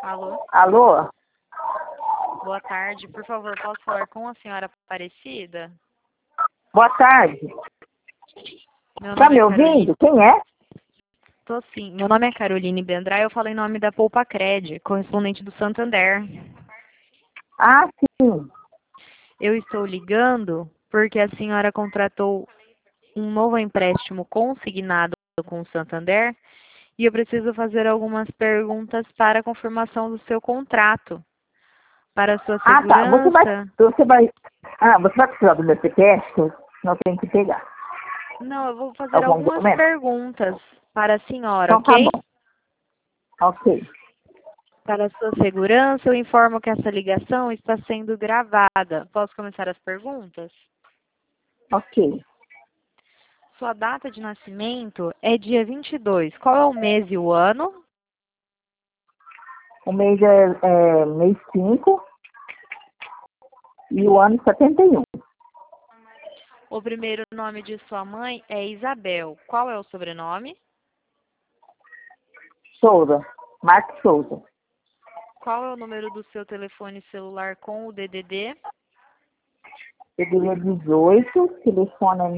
Alô? Alô? Boa tarde. Por favor, posso falar com a senhora Aparecida? Boa tarde. Meu Tá nome me é Caroline. ouvindo? Quem é? Tô sim. Meu nome é Caroline Bendrai. Eu falo em nome da Poupacred, correspondente do Santander. Ah, sim. Eu estou ligando porque a senhora contratou um novo empréstimo consignado com o Santander e eu preciso fazer algumas perguntas para a confirmação do seu contrato. Para a sua Ah, tá. segurança. Você vai precisar do meu CPF? Não tem que pegar. Não, eu vou fazer Algum algumas documento? perguntas para a senhora, Então tá ok? bom. Ok. Para a sua segurança, eu informo que essa ligação está sendo gravada. Posso começar as perguntas? Ok. Sua data de nascimento é dia 22. Qual é o mês e o ano? O mês é mês 5 e o ano 71. O primeiro nome de sua mãe é Isabel. Qual é o sobrenome? Souza. Marcos Souza. Qual é o número do seu telefone celular com o DDD? Peguei 18, telefone é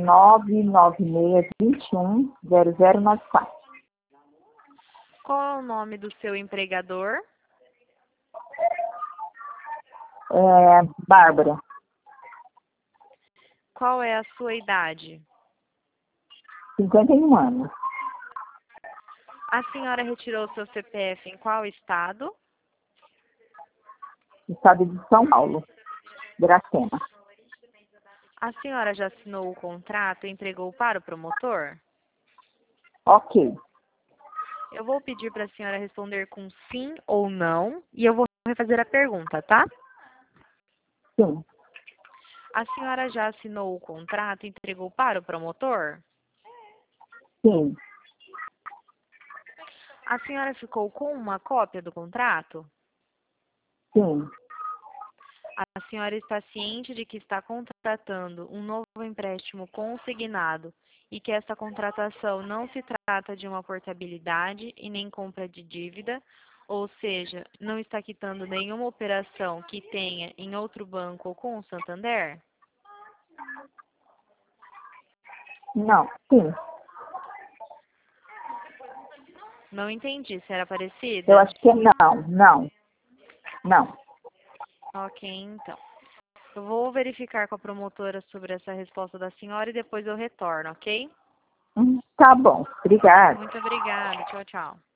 996210094. Qual é o nome do seu empregador? Bárbara, Qual é a sua idade? 51 anos. A senhora retirou seu CPF em qual estado? Estado de São Paulo, Iracema. A senhora já assinou o contrato e entregou para o promotor? Ok. Eu vou pedir para a senhora responder com sim ou não e eu vou refazer a pergunta, tá? Sim. A senhora já assinou o contrato e entregou para o promotor? Sim. A senhora ficou com uma cópia do contrato? Sim. A senhora está ciente de que está contratando um novo empréstimo consignado e que essa contratação não se trata de uma portabilidade e nem compra de dívida, ou seja, não está quitando nenhuma operação que tenha em outro banco ou com o Santander? Não. Sim. Não entendi, senhora Eu Aparecida? acho que é não. Não. Não. Ok, então. Eu vou verificar com a promotora sobre essa resposta da senhora e depois eu retorno, ok? Tá bom. Obrigada. Muito obrigada. Tchau, tchau.